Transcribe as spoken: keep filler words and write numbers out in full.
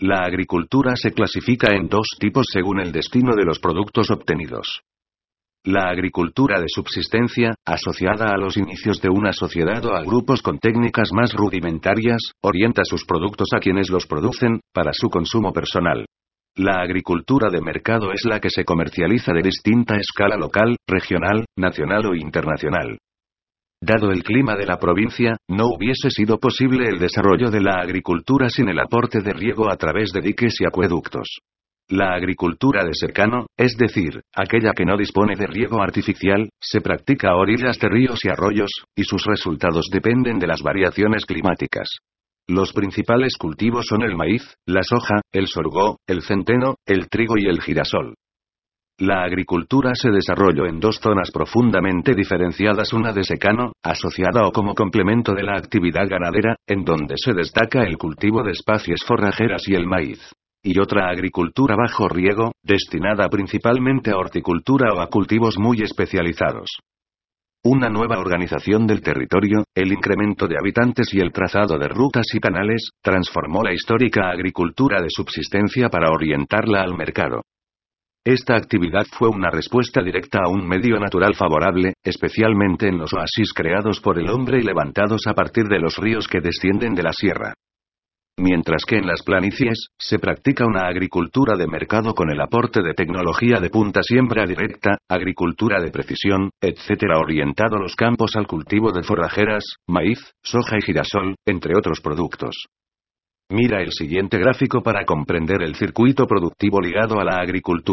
La agricultura se clasifica en dos tipos según el destino de los productos obtenidos. La agricultura de subsistencia, asociada a los inicios de una sociedad o a grupos con técnicas más rudimentarias, orienta sus productos a quienes los producen, para su consumo personal. La agricultura de mercado es la que se comercializa de distinta escala local, regional, nacional o internacional. Dado el clima de la provincia, no hubiese sido posible el desarrollo de la agricultura sin el aporte de riego a través de diques y acueductos. La agricultura de secano, es decir, aquella que no dispone de riego artificial, se practica a orillas de ríos y arroyos, y sus resultados dependen de las variaciones climáticas. Los principales cultivos son el maíz, la soja, el sorgo, el centeno, el trigo y el girasol. La agricultura se desarrolló en dos zonas profundamente diferenciadas, una de secano, asociada o como complemento de la actividad ganadera, en donde se destaca el cultivo de especies forrajeras y el maíz. Y otra agricultura bajo riego, destinada principalmente a horticultura o a cultivos muy especializados. Una nueva organización del territorio, el incremento de habitantes y el trazado de rutas y canales, transformó la histórica agricultura de subsistencia para orientarla al mercado. Esta actividad fue una respuesta directa a un medio natural favorable, especialmente en los oasis creados por el hombre y levantados a partir de los ríos que descienden de la sierra. Mientras que en las planicies, se practica una agricultura de mercado con el aporte de tecnología de punta, siembra directa, agricultura de precisión, etcétera, orientado los campos al cultivo de forrajeras, maíz, soja y girasol, entre otros productos. Mira el siguiente gráfico para comprender el circuito productivo ligado a la agricultura.